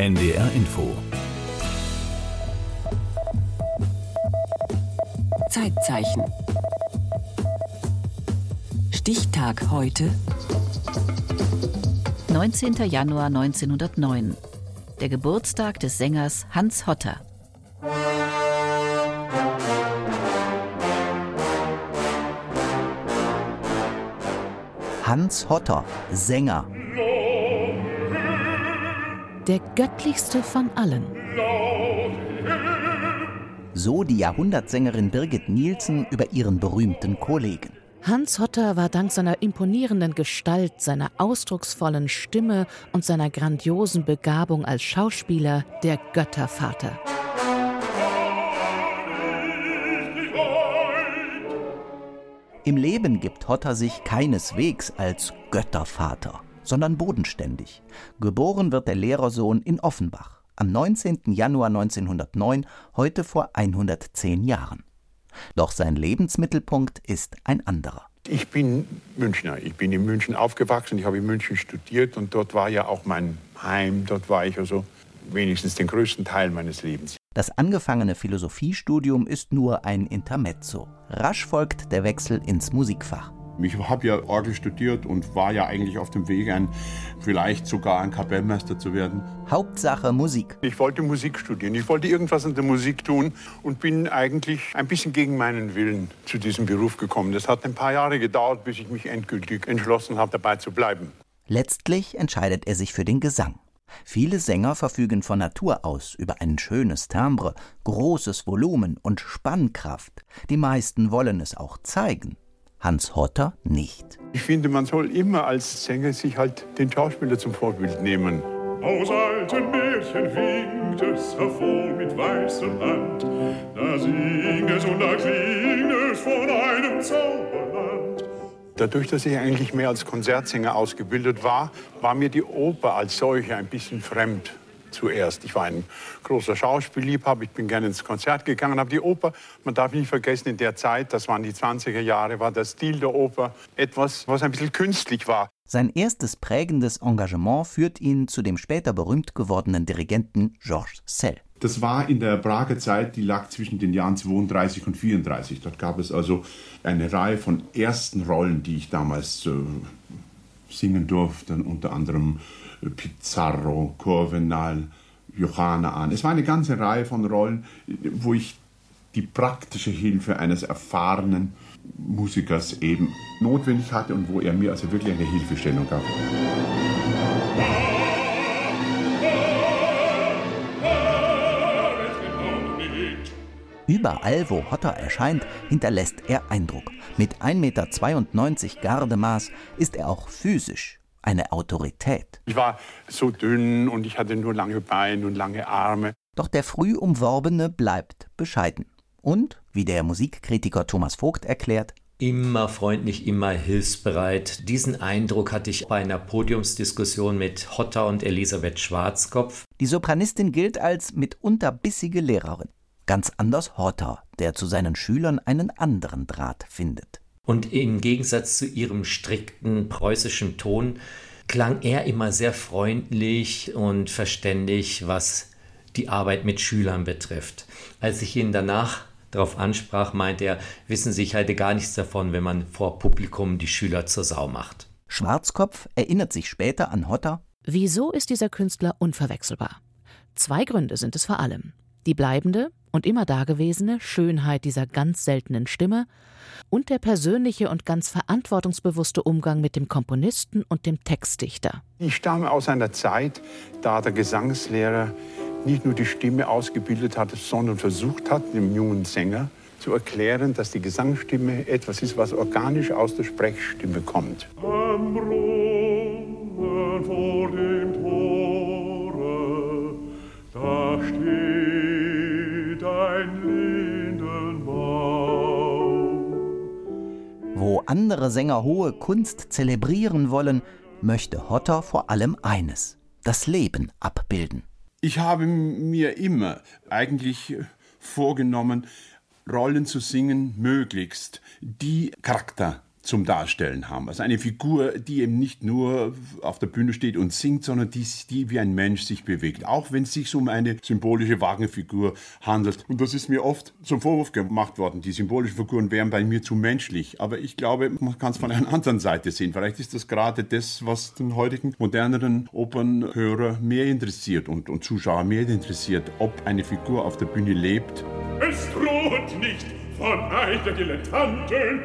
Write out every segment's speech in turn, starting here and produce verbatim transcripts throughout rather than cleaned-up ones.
N D R Info. Zeitzeichen. Stichtag heute. neunzehnter Januar neunzehnhundertneun. Der Geburtstag des Sängers Hans Hotter. Hans Hotter, Sänger. Der göttlichste von allen. So die Jahrhundertsängerin Birgit Nilsson über ihren berühmten Kollegen. Hans Hotter war dank seiner imponierenden Gestalt, seiner ausdrucksvollen Stimme und seiner grandiosen Begabung als Schauspieler der Göttervater. Im Leben gibt Hotter sich keineswegs als Göttervater, sondern bodenständig. Geboren wird der Lehrersohn in Offenbach am neunzehnten Januar neunzehnhundertneun, heute vor hundertzehn Jahren. Doch sein Lebensmittelpunkt ist ein anderer. Ich bin Münchner. Ich bin in München aufgewachsen. Ich habe in München studiert und dort war ja auch mein Heim. Dort war ich also wenigstens den größten Teil meines Lebens. Das angefangene Philosophiestudium ist nur ein Intermezzo. Rasch folgt der Wechsel ins Musikfach. Ich habe ja Orgel studiert und war ja eigentlich auf dem Weg, ein, vielleicht sogar ein Kapellmeister zu werden. Hauptsache Musik. Ich wollte Musik studieren. Ich wollte irgendwas in der Musik tun und bin eigentlich ein bisschen gegen meinen Willen zu diesem Beruf gekommen. Das hat ein paar Jahre gedauert, bis ich mich endgültig entschlossen habe, dabei zu bleiben. Letztlich entscheidet er sich für den Gesang. Viele Sänger verfügen von Natur aus über ein schönes Timbre, großes Volumen und Spannkraft. Die meisten wollen es auch zeigen. Hans Hotter nicht. Ich finde, man soll immer als Sänger sich halt den Schauspieler zum Vorbild nehmen. Aus alten Märchen winkt es hervor mit weißer Hand. Da singt es und da klingt es von einem Zauberland. Dadurch, dass ich eigentlich mehr als Konzertsänger ausgebildet war, war mir die Oper als solche ein bisschen fremd zuerst. Ich war ein großer Schauspielliebhaber, ich bin gerne ins Konzert gegangen, aber die Oper, man darf nicht vergessen, in der Zeit, das waren die zwanziger Jahre, war der Stil der Oper etwas, was ein bisschen künstlich war. Sein erstes prägendes Engagement führt ihn zu dem später berühmt gewordenen Dirigenten Georges Szell. Das war in der Prager Zeit, die lag zwischen den Jahren zweiunddreißig und vierunddreißig. Dort gab es also eine Reihe von ersten Rollen, die ich damals äh, singen durfte, unter anderem Pizarro, Corvenal, Johanna an. Es war eine ganze Reihe von Rollen, wo ich die praktische Hilfe eines erfahrenen Musikers eben notwendig hatte und wo er mir also wirklich eine Hilfestellung gab. Überall, wo Hotter erscheint, hinterlässt er Eindruck. Mit ein Meter zweiundneunzig Gardemaß ist er auch physisch eine Autorität. Ich war so dünn und ich hatte nur lange Beine und lange Arme. Doch der früh Umworbene bleibt bescheiden. Und, wie der Musikkritiker Thomas Vogt erklärt, immer freundlich, immer hilfsbereit. Diesen Eindruck hatte ich bei einer Podiumsdiskussion mit Hotter und Elisabeth Schwarzkopf. Die Sopranistin gilt als mitunter bissige Lehrerin. Ganz anders Hotter, der zu seinen Schülern einen anderen Draht findet. Und im Gegensatz zu ihrem strikten preußischen Ton klang er immer sehr freundlich und verständig, was die Arbeit mit Schülern betrifft. Als ich ihn danach darauf ansprach, meinte er, wissen Sie, ich halte gar nichts davon, wenn man vor Publikum die Schüler zur Sau macht. Schwarzkopf erinnert sich später an Hotter. Wieso ist dieser Künstler unverwechselbar? Zwei Gründe sind es vor allem. Die bleibende und immer dagewesene Schönheit dieser ganz seltenen Stimme und der persönliche und ganz verantwortungsbewusste Umgang mit dem Komponisten und dem Textdichter. Ich stamme aus einer Zeit, da der Gesangslehrer nicht nur die Stimme ausgebildet hat, sondern versucht hat, dem jungen Sänger zu erklären, dass die Gesangsstimme etwas ist, was organisch aus der Sprechstimme kommt. Am Brunnen vor dem Tore, da steht ein Lindenbaum. Wo andere Sänger hohe Kunst zelebrieren wollen, möchte Hotter vor allem eines: das Leben abbilden. Ich habe mir immer eigentlich vorgenommen, Rollen zu singen, möglichst, die Charakter zum Darstellen haben. Also eine Figur, die eben nicht nur auf der Bühne steht und singt, sondern die, die wie ein Mensch sich bewegt. Auch wenn es sich um eine symbolische Wagnerfigur handelt. Und das ist mir oft zum Vorwurf gemacht worden. Die symbolischen Figuren wären bei mir zu menschlich. Aber ich glaube, man kann es von einer anderen Seite sehen. Vielleicht ist das gerade das, was den heutigen moderneren Opernhörer mehr interessiert und, und Zuschauer mehr interessiert, ob eine Figur auf der Bühne lebt. Es droht nicht von Neid der Dilettanten.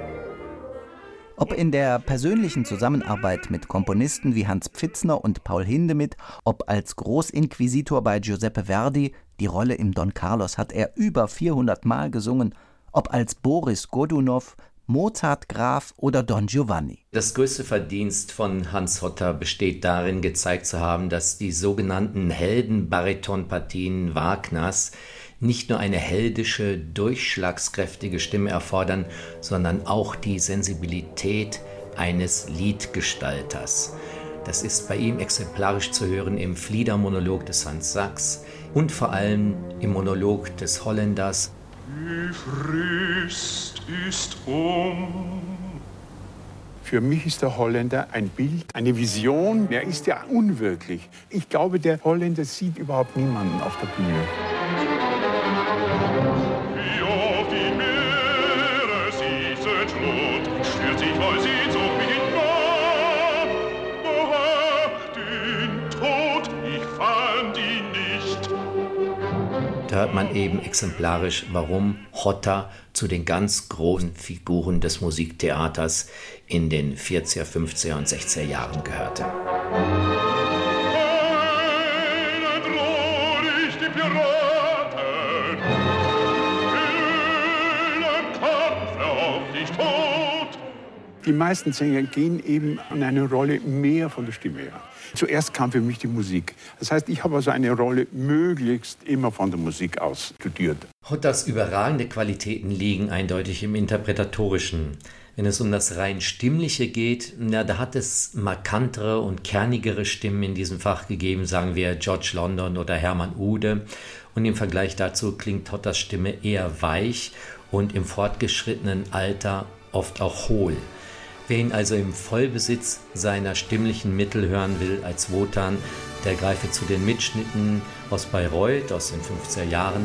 Ob in der persönlichen Zusammenarbeit mit Komponisten wie Hans Pfitzner und Paul Hindemith, ob als Großinquisitor bei Giuseppe Verdi, die Rolle im Don Carlos hat er über vierhundert Mal gesungen, ob als Boris Godunow, Mozart Graf oder Don Giovanni. Das größte Verdienst von Hans Hotter besteht darin, gezeigt zu haben, dass die sogenannten Helden-Baritonpartien Wagners nicht nur eine heldische, durchschlagskräftige Stimme erfordern, sondern auch die Sensibilität eines Liedgestalters. Das ist bei ihm exemplarisch zu hören im Fliedermonolog des Hans Sachs und vor allem im Monolog des Holländers. Die Frist ist um. Für mich ist der Holländer ein Bild, eine Vision. Er ist ja unwirklich. Ich glaube, der Holländer sieht überhaupt niemanden auf der Bühne. Wie auf die Meere sie sind rot, stört sich voll Sehnsucht mich in Not. Ach, den Tod, ich fand ihn nicht. Da hört man eben exemplarisch, warum Hotter zu den ganz großen Figuren des Musiktheaters in den vierziger, fünfziger und sechziger Jahren gehörte. Einen droh ich die Piraten, in einem Kampfe auf dich tot. Die meisten Sänger gehen eben an eine Rolle mehr von der Stimme her. Zuerst kam für mich die Musik. Das heißt, ich habe also eine Rolle möglichst immer von der Musik aus studiert. Hotters überragende Qualitäten liegen eindeutig im Interpretatorischen. Wenn es um das rein Stimmliche geht, na, da hat es markantere und kernigere Stimmen in diesem Fach gegeben, sagen wir George London oder Hermann Ude. Und im Vergleich dazu klingt Hotters Stimme eher weich und im fortgeschrittenen Alter oft auch hohl. Wer ihn also im Vollbesitz seiner stimmlichen Mittel hören will als Wotan, der greife zu den Mitschnitten aus Bayreuth aus den fünfziger Jahren.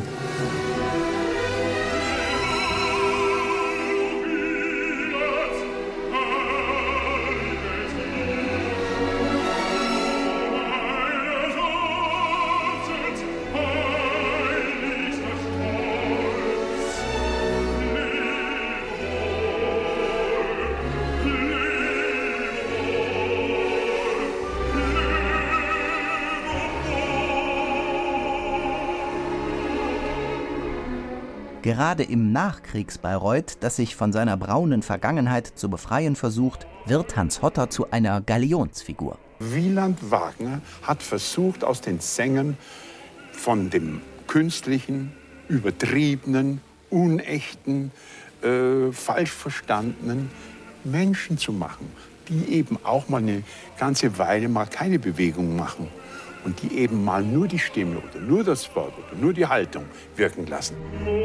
Gerade im Nachkriegs-Bayreuth, das sich von seiner braunen Vergangenheit zu befreien versucht, wird Hans Hotter zu einer Galionsfigur. Wieland Wagner hat versucht, aus den Sängern von dem künstlichen, übertriebenen, unechten, äh, falsch verstandenen Menschen zu machen, die eben auch mal eine ganze Weile mal keine Bewegung machen und die eben mal nur die Stimme oder nur das Wort oder nur die Haltung wirken lassen.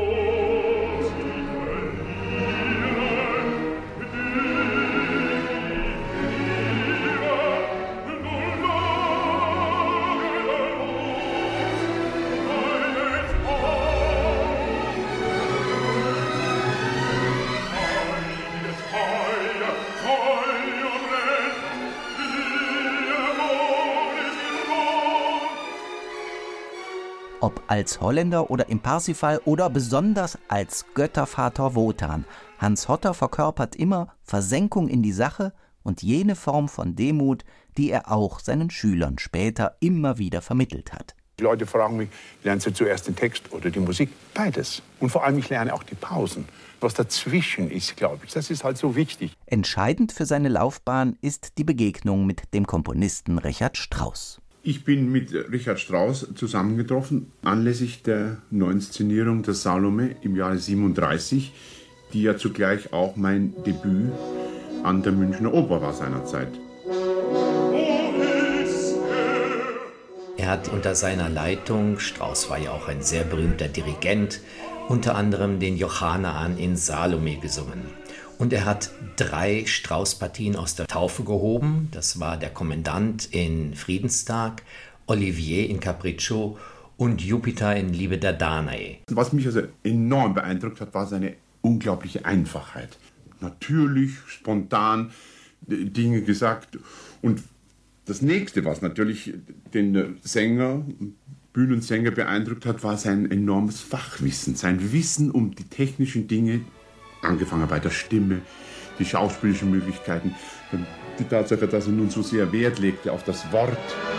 Ob als Holländer oder im Parsifal oder besonders als Göttervater Wotan, Hans Hotter verkörpert immer Versenkung in die Sache und jene Form von Demut, die er auch seinen Schülern später immer wieder vermittelt hat. Die Leute fragen mich, lernst du zuerst den Text oder die Musik? Beides. Und vor allem, ich lerne auch die Pausen. Was dazwischen ist, glaube ich, das ist halt so wichtig. Entscheidend für seine Laufbahn ist die Begegnung mit dem Komponisten Richard Strauss. Ich bin mit Richard Strauss zusammengetroffen, anlässlich der Neuinszenierung der Salome im Jahre siebenunddreißig, die ja zugleich auch mein Debüt an der Münchner Oper war seinerzeit. Er hat unter seiner Leitung, Strauss war ja auch ein sehr berühmter Dirigent, unter anderem den Johannaan in Salome gesungen. Und er hat drei Strauss-Partien aus der Taufe gehoben. Das war der Kommandant in Friedenstag, Olivier in Capriccio und Jupiter in Liebe der Danae. Was mich also enorm beeindruckt hat, war seine unglaubliche Einfachheit. Natürlich, spontan Dinge gesagt. Und das Nächste, was natürlich den Sänger, Bühnensänger beeindruckt hat, war sein enormes Fachwissen, sein Wissen um die technischen Dinge, angefangen bei der Stimme, die schauspielerischen Möglichkeiten, die Tatsache, dass er nun so sehr Wert legte auf das Wort.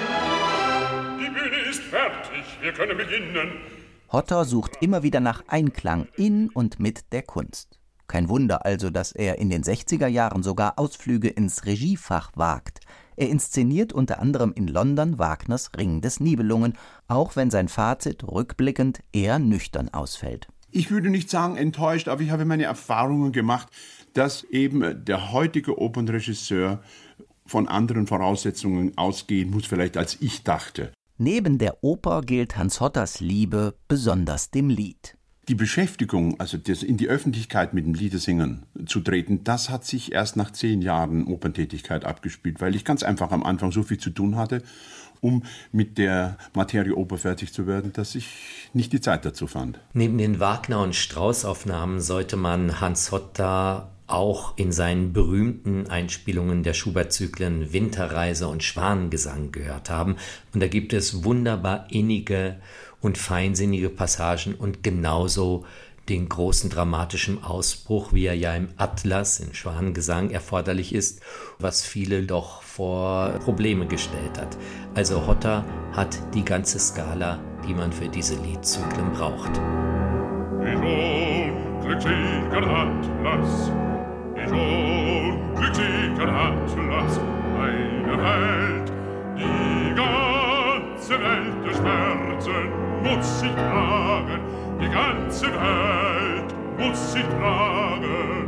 Die Bühne ist fertig, wir können beginnen. Hotter sucht immer wieder nach Einklang in und mit der Kunst. Kein Wunder also, dass er in den sechziger Jahren sogar Ausflüge ins Regiefach wagt. Er inszeniert unter anderem in London Wagners Ring des Nibelungen, auch wenn sein Fazit rückblickend eher nüchtern ausfällt. Ich würde nicht sagen enttäuscht, aber ich habe meine Erfahrungen gemacht, dass eben der heutige Opernregisseur von anderen Voraussetzungen ausgehen muss, vielleicht als ich dachte. Neben der Oper gilt Hans Hotters Liebe besonders dem Lied. Die Beschäftigung, also das in die Öffentlichkeit mit dem Liedesingen zu treten, das hat sich erst nach zehn Jahren Operntätigkeit abgespielt, weil ich ganz einfach am Anfang so viel zu tun hatte, um mit der Materie Oper fertig zu werden, dass ich nicht die Zeit dazu fand. Neben den Wagner- und Strauss-Aufnahmen sollte man Hans Hotter auch in seinen berühmten Einspielungen der Schubert-Zyklen Winterreise und Schwanengesang gehört haben. Und da gibt es wunderbar innige und feinsinnige Passagen und genauso den großen dramatischen Ausbruch, wie er ja im Atlas, im Schwanengesang, erforderlich ist, was viele doch vor Probleme gestellt hat. Also Hotter hat die ganze Skala, die man für diese Liedzyklen braucht. Ich unglücklicher Atlas, ich unglücklicher Atlas, eine Welt, die ganze Welt der Schmerzen muss ich tragen, die ganze Welt muss ich tragen.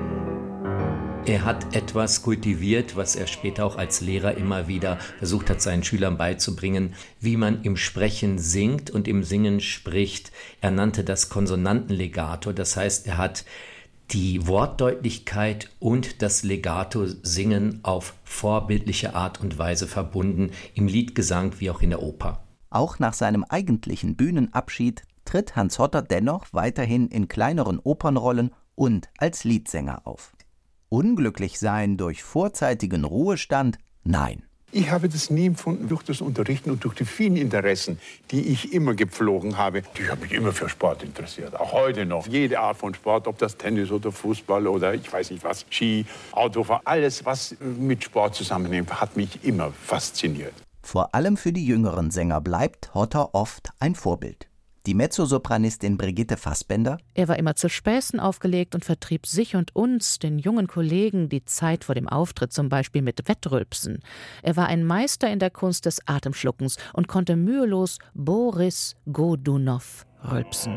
Er hat etwas kultiviert, was er später auch als Lehrer immer wieder versucht hat, seinen Schülern beizubringen, wie man im Sprechen singt und im Singen spricht. Er nannte das Konsonantenlegato, das heißt, er hat die Wortdeutlichkeit und das Legato-Singen auf vorbildliche Art und Weise verbunden, im Liedgesang wie auch in der Oper. Auch nach seinem eigentlichen Bühnenabschied tritt Hans Hotter dennoch weiterhin in kleineren Opernrollen und als Liedsänger auf. Unglücklich sein durch vorzeitigen Ruhestand? Nein. Ich habe das nie empfunden durch das Unterrichten und durch die vielen Interessen, die ich immer gepflogen habe. Ich habe mich immer für Sport interessiert, auch heute noch. Jede Art von Sport, ob das Tennis oder Fußball oder ich weiß nicht was, Ski, Autofahren, alles, was mit Sport zusammenhängt, hat mich immer fasziniert. Vor allem für die jüngeren Sänger bleibt Hotter oft ein Vorbild. Die Mezzosopranistin Brigitte Fassbender: Er war immer zu Späßen aufgelegt und vertrieb sich und uns, den jungen Kollegen, die Zeit vor dem Auftritt zum Beispiel mit Wettrülpsen. Er war ein Meister in der Kunst des Atemschluckens und konnte mühelos Boris Godunow rülpsen.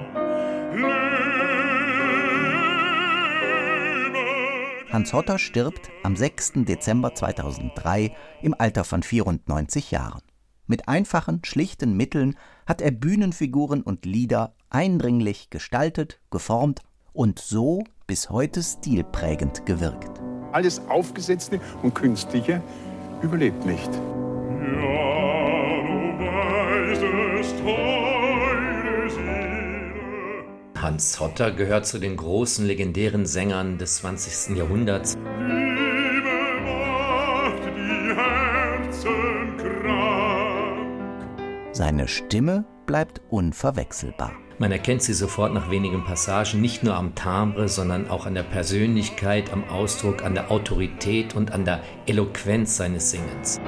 Hans Hotter stirbt am sechsten Dezember zweitausenddrei im Alter von vierundneunzig Jahren. Mit einfachen, schlichten Mitteln hat er Bühnenfiguren und Lieder eindringlich gestaltet, geformt und so bis heute stilprägend gewirkt. Alles Aufgesetzte und Künstliche überlebt nicht. Ja, du weißt es, teure Seele. Hans Hotter gehört zu den großen, legendären Sängern des zwanzigsten Jahrhunderts. Liebe macht die Herzen krank. Seine Stimme bleibt unverwechselbar. Man erkennt sie sofort nach wenigen Passagen, nicht nur am Timbre, sondern auch an der Persönlichkeit, am Ausdruck, an der Autorität und an der Eloquenz seines Singens.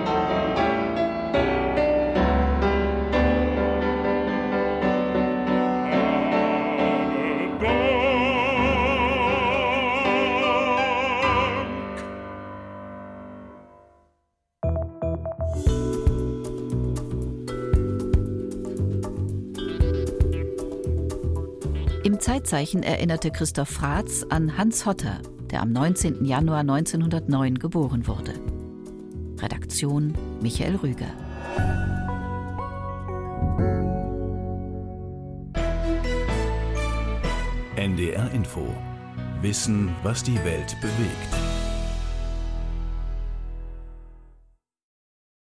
Im Zeitzeichen erinnerte Christoph Fratz an Hans Hotter, der am neunzehnten Januar neunzehnhundertneun geboren wurde. Redaktion Michael Rüger. N D R Info Wissen, was die Welt bewegt.